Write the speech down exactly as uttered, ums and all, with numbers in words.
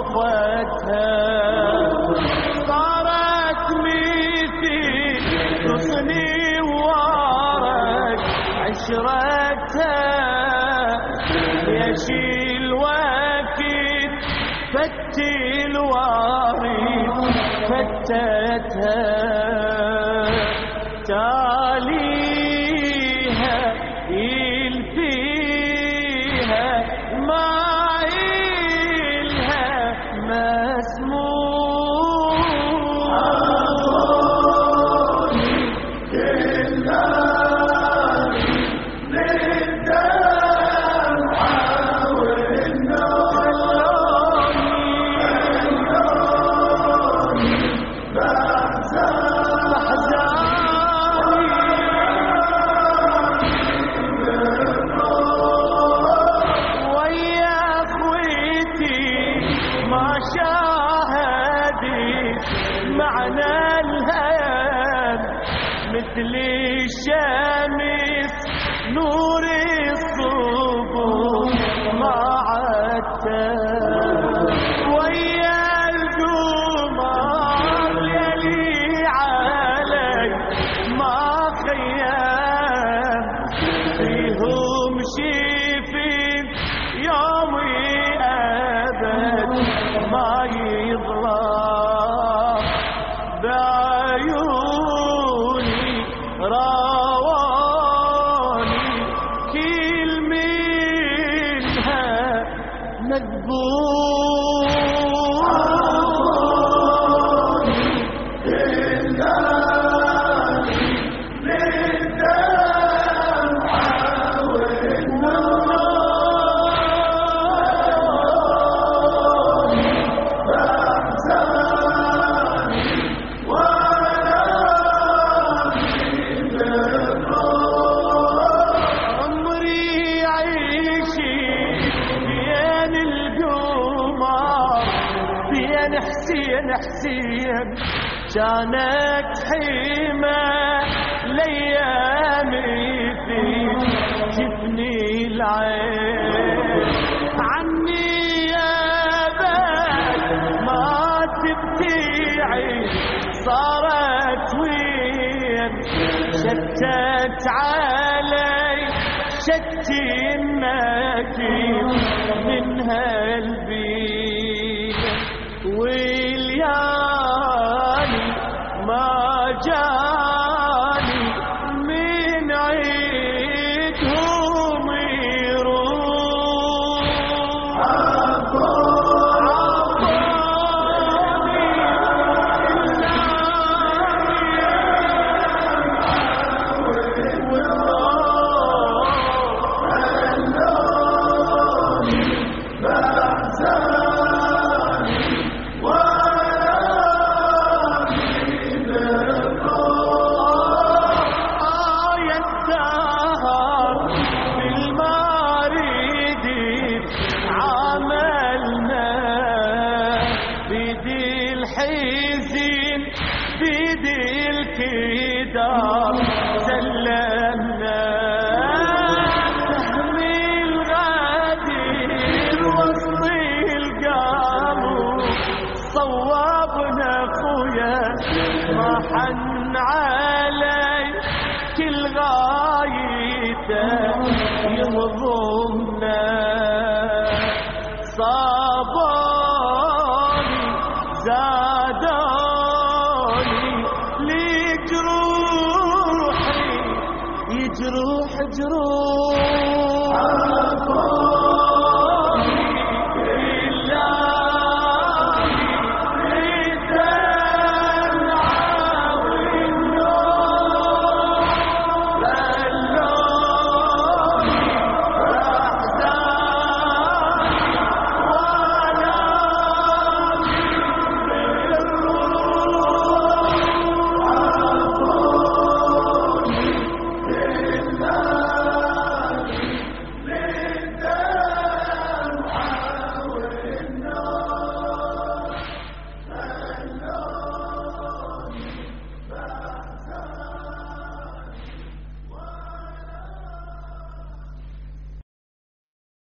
وفتها صارت مثل تصني وارك عشرتها يشيل وقت فتي الوارد فتتها تاليها يلفيها ما إلها مسموع معنى الهيام مثل الشمس نور الصبح ما عدتها ويا القمر يلي علي ما خيام فيهم شيفين يومي أبد ما يظلم بعيوني راواني كل منها مذبوح حسين حسين كانت حيمة ليامي في جفني العين عني يا بال ما تبتيعي صارت وين شتت علي شتي النجيب من هالبيت والياني ما جاني من عيدهم يروح بيدي الكدار سلمنا تحميل غادر وسط القاموس صوابنا خويا ما حن علي كل غايته يهضمنا صابوني زاد